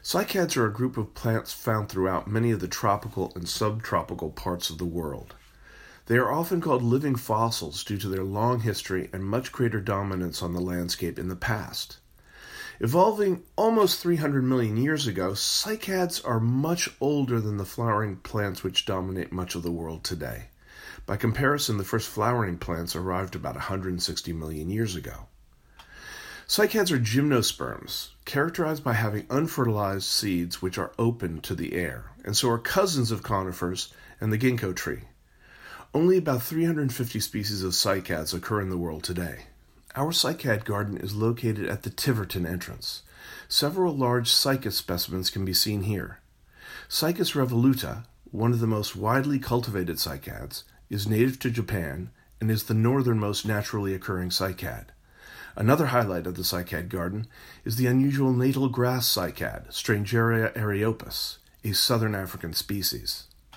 Cycads are a group of plants found throughout many of the tropical and subtropical parts of the world. They are often called living fossils due to their long history and much greater dominance on the landscape in the past. Evolving almost 300 million years ago, cycads are much older than the flowering plants which dominate much of the world today. By comparison, the first flowering plants arrived about 160 million years ago. Cycads are gymnosperms, characterized by having unfertilized seeds which are open to the air, and so are cousins of conifers and the ginkgo tree. Only about 350 species of cycads occur in the world today. Our cycad garden is located at the Tiverton entrance. Several large cycas specimens can be seen here. Cycas revoluta, one of the most widely cultivated cycads, is native to Japan and is the northernmost naturally occurring cycad. Another highlight of the cycad garden is the unusual natal grass cycad, Strangeria areopus, a southern African species.